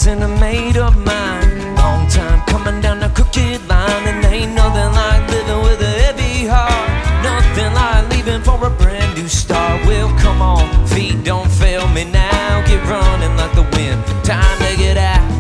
plans and I made up mine. Long time coming down the crooked line, and ain't nothing like living with a heavy heart. Nothing like leaving for a brand new start. Well, come on, feet don't fail me now. Get running like the wind, time to get out.